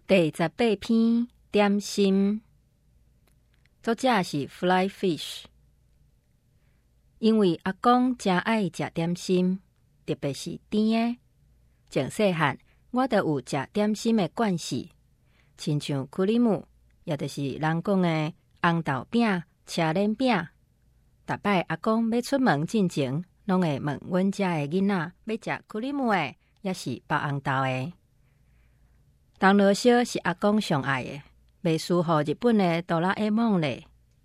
第18篇点心，作者是 Flyfish。因为阿公真爱食点心，特别是甜的。从细汉，我就有食点心的惯势，亲像库里姆，也就是人讲的红豆饼、车轮饼。逐摆阿公要出门进前，拢会问阮家的囡仔要食库里姆的，也是包红豆的。东罗烧是阿公上爱的，袂输互日本的哆啦 A 梦咧。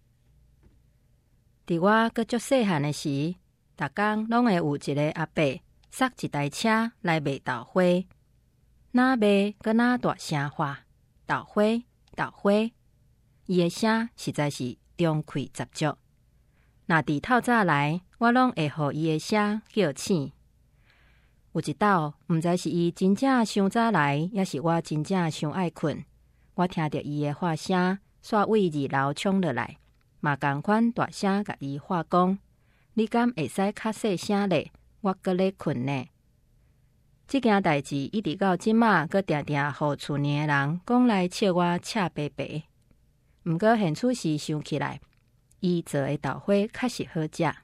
伫我阁足细汉的时，逐工拢会有一个阿伯塞一台车来卖豆花，哪卖阁哪大声话豆花豆花，伊的声实在是中气十足。若伫透早来，我拢会互伊的声叫醒。有一斗，毋知是伊真正伤早来，抑是我真正伤爱困。我听着伊的话声，煞为二楼冲落来，嘛共款大声甲伊话讲：你敢会使较细声咧？我阁咧困呢。即件代志一直到即马，阁定定互厝内的人讲来笑我赤白白。毋过现此时想起来，伊做的豆花确实好食。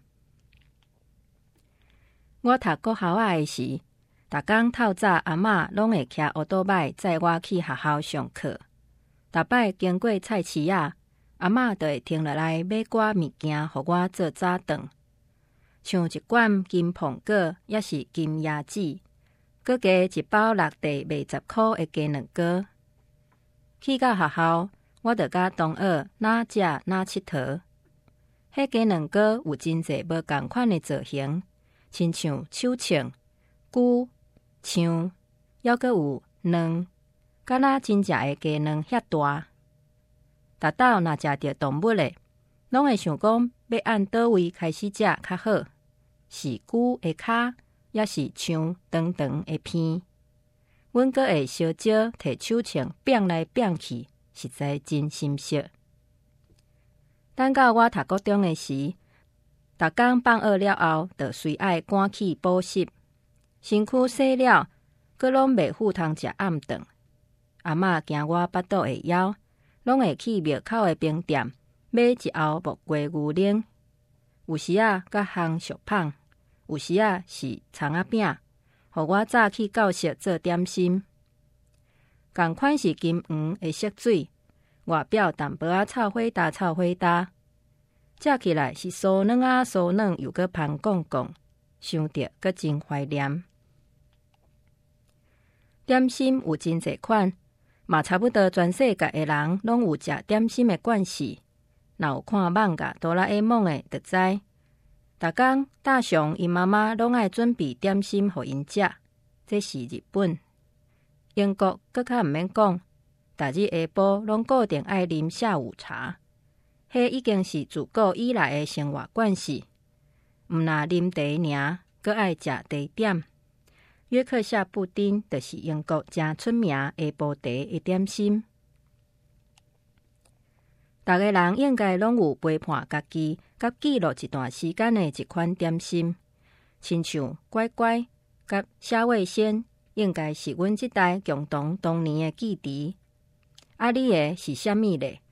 我读国校的时，逐工透早阿嬷拢会骑奥多摆载我去学校上课。逐摆经过菜市仔，阿嬷就会停落来买寡物件，互我做早顿，像一罐金苹果，也是金椰子，搁加一包落地卖10箍的鸡卵糕。去到学校，我就甲同学哪食哪佚佗。迄鸡卵糕有真侪无共款的造型。亲像手枪、龟、枪，还阁有卵，敢若真正的鸡卵遐大。逐斗若食着动物的，拢会想讲要按倒位开始食较好，是龟的骹，也是枪长长的片。阮阁会烧招摕手枪变来变去，实在真心惜。等到我读国中的时，逐工放学了后，就随爱赶去补习，身躯洗了，阁拢袂赴通食暗顿。阿嬷惊我腹肚会枵，拢会去庙口的冰店买一后木瓜牛奶，有时啊甲烘熟芳，有时啊是葱仔饼，互我早去教室做点心。共款是金黄的色水，外表淡薄仔臭火焦臭火焦。食起来是酥软啊酥软，又阁香讲讲，想着阁真怀念。点心有真侪款，嘛差不多全世界的人拢有食点心的惯势。若有看漫画哆啦 A 梦的，就知。逐工大雄因妈妈拢爱准备点心互因食，这是日本。英国阁较毋免讲，逐日下晡拢固定爱啉下午茶。迄已经是自古以来的生活惯势，毋若啉茶尔，阁爱食茶点。约克夏布丁就是英国真出名下晡茶的点心。逐个人应该拢有陪伴家己，甲记录一段时间的一款点心，亲像乖乖甲虾味鲜，应该是阮这代共同童年的记忆。啊，你的是啥物咧？